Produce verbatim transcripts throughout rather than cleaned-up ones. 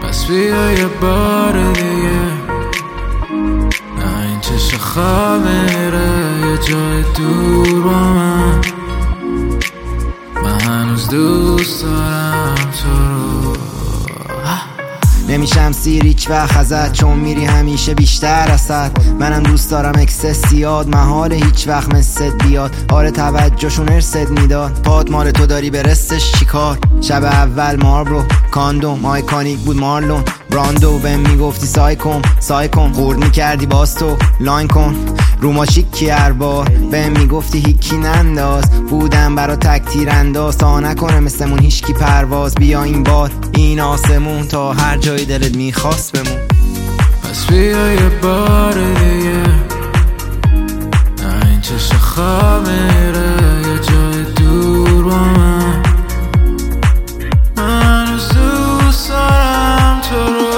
پس بیا یه بار دیگه، نه این چشم خواب میره یه جای دور با من. من هنوز دوست دارم تو رو. نمیشم سیر هیچ وقت ازت، چون میری همیشه بیشتر ازت. منم دوست دارم اکسس زیاد، محال هیچ وقت مثل بیاد. آره توجهشون ارست میداد، پاد مال تو داری برستش چیکار. شب اول ماربرو کاندوم آیکانیک بود مارلون براندو. بهم میگفتی سای کن سای کن، خورد میکردی باز تو لاین کن رو ما چیکی هر بار. بهم میگفتی هیکی ننداز، بودم برا تک تیر انداز. تا نکنه مثلمون هیچکی پرواز، بیا این بار این آسمون تا هر جای دلت میخواست بمون. پس بیا یه بار دیگه، نه این چشم خواب میره یه جای دور با من. من هنوز دوست دارم تو رو.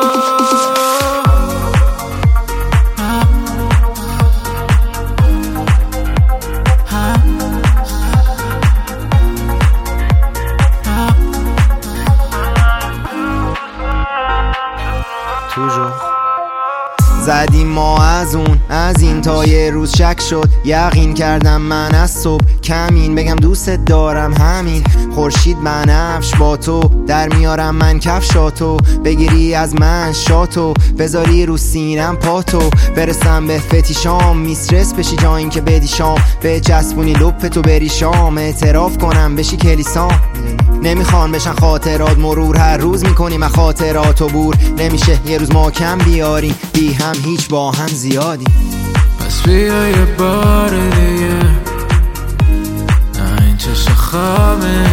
زدیم ما از اون از این تا یه روز شک شد، یقین کردم من از صبح کمین بگم دوستت دارم همین. خورشید بنفش با تو در میارم من کفشاتو، بگیری از من شاتو بذاری رو سینم پاتو. برسم به فتیشام میسترس بشی جا این که بدی شام، به چسبونی لپتو بری شام، اعتراف کنم بشی کلیسام. نمیخوان بشن خاطرات مرور، هر روز میکنیم از خاطراتو بور. نمیشه یه روز ما کم بیاریم، بی هم هیچ با هم زیادیم. پس بیا یه بار دیگه، نه این چشم خواب